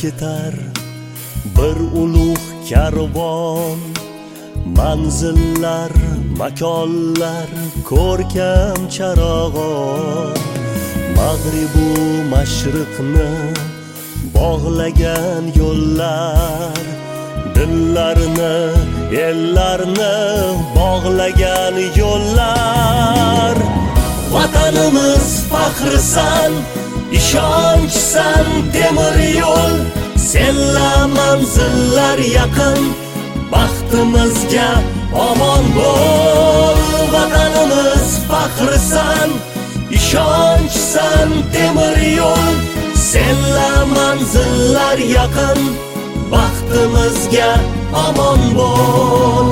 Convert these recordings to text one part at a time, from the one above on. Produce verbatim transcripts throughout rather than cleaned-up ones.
ketar bir ulug' karvon, manzillar, makonlar, ko'rkam charog'on, mag'ribu mashriqni bog'lagan yo'llar, dillarni, ellarni bog'lagan yo'llar. Vatanimiz faxrisan, ishonchsan temir yo'l, senla manzillar yaqin, baxtimizga omon bo'l. Vatanimiz faxrisan, ishonchsan temir yo'l, senla manzillar yaqin, baxtimizga omon bo'l.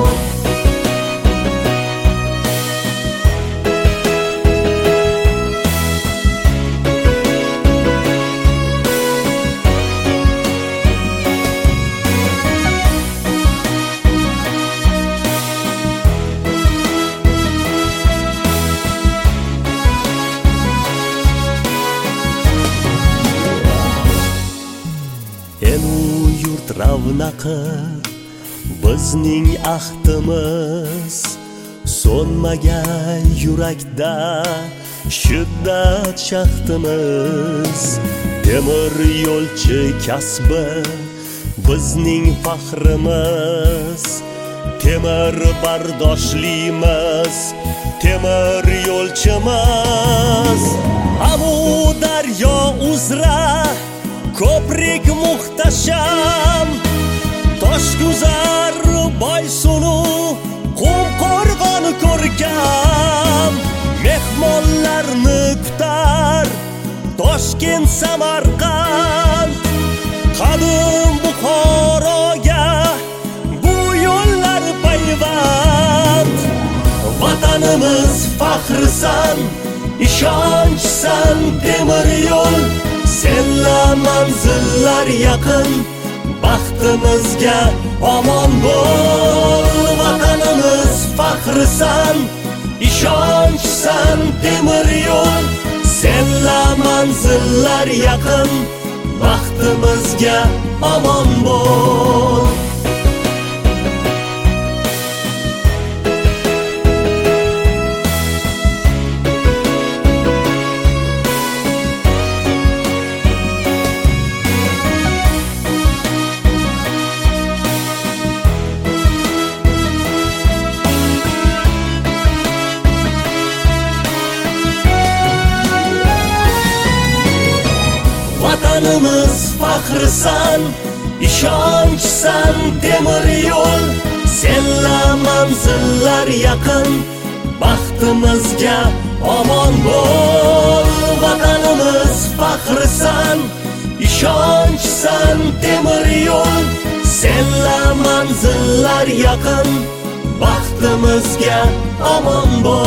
Elu yurt ravnaqi bizning ahdimiz, so'nmagan yurakda shiddat shaxtimiz. Temir yo'lchi kasbi bizning faxrimiz, temir bardoshligimiz, temir yo'lchimiz. Amu daryo uzra ko'prik muhtasham, Toshguzar Boysunu, qum qo'rg'on ko'rkam. Mehmonlarni kutar Toshkent Samarqand, qadim Buxoroga bu yo'llar payvand. Vatanimiz faxrisan, ishonchsan temir yo'l, senla manzillar yaqin, baxtimizga omon bo'l. Vatanimiz faxrisan, ishonchsan temir yo'l, senla manzillar yaqin, baxtimizga omon bo'l. Vatanimiz faxrisan, ishonchsan temir yo'l, senla manzillar yaqin, baxtimizga omon bo'l. Vatanimiz faxrisan, ishonchsan temir yo'l, senla manzillar yaqin, baxtimizga omon bo'l.